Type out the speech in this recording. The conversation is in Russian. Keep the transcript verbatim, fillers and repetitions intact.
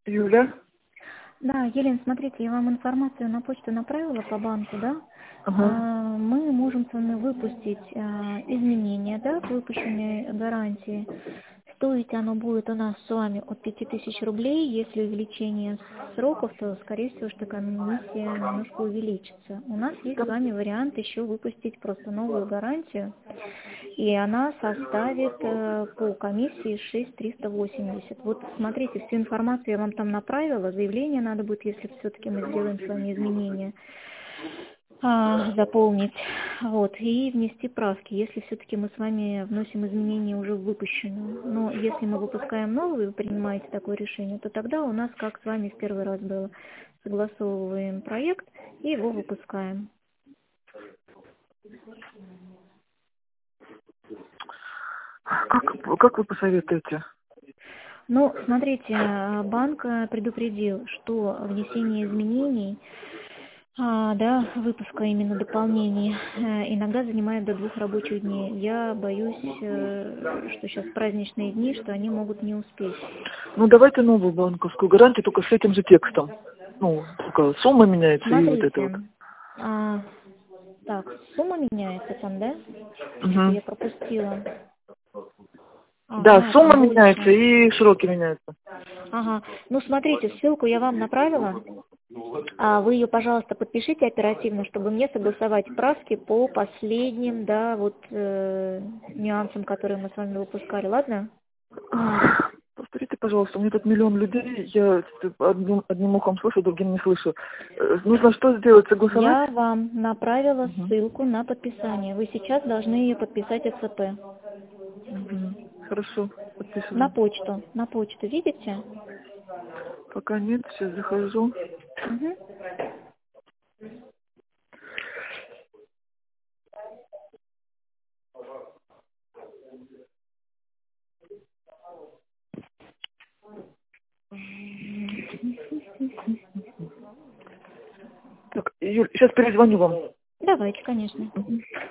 Юля? Да, Елена, смотрите, я вам информацию на почту направила по банку, да? Ага. А, Мы можем с вами выпустить а, изменения, да, к выпущенной гарантии. Стоить оно будет у нас с вами от пяти тысяч рублей. Если увеличение сроков, то, скорее всего, что комиссия немножко увеличится. У нас есть с вами вариант еще выпустить просто новую гарантию, и она составит э, по комиссии шесть тысяч триста восемьдесят. Вот смотрите, всю информацию я вам там направила, заявление надо будет, если все-таки мы сделаем с вами изменения, а, заполнить, вот, и внести правки, если все-таки мы с вами вносим изменения уже в выпущенную. Но если мы выпускаем новую, вы принимаете такое решение, то тогда у нас, как с вами в первый раз было, согласовываем проект и его выпускаем. Как, как вы посоветуете? Ну, смотрите, э, банк э, предупредил, что внесение изменений, а, да, выпуска именно дополнений э, иногда занимает до двух рабочих дней. Я боюсь, э, что сейчас праздничные дни, что они могут не успеть. Ну, давайте новую банковскую гарантию, только с этим же текстом. Ну, только сумма меняется и вот это вот. Смотрите, а, так, сумма меняется там, да? Что-то Угу. я пропустила. Да, Ага, сумма там меняется больше. и сроки меняются. Ага, ну смотрите, ссылку я вам направила. А вы ее, пожалуйста, подпишите оперативно, чтобы мне согласовать правки по последним, да, вот э, нюансам, которые мы с вами выпускали, ладно? Ах, Повторите, пожалуйста, у меня тут миллион людей, я одним, одним ухом слышу, другим не слышу. Э, Нужно что сделать, согласовать? Я вам направила Угу. ссылку на подписание. Вы сейчас должны ее подписать СЦП. Угу. Хорошо, На подписываю. почту. На почту, видите? Пока нет, сейчас захожу. Угу. Так, Юль, сейчас перезвоню вам. Давайте, конечно. Мгм.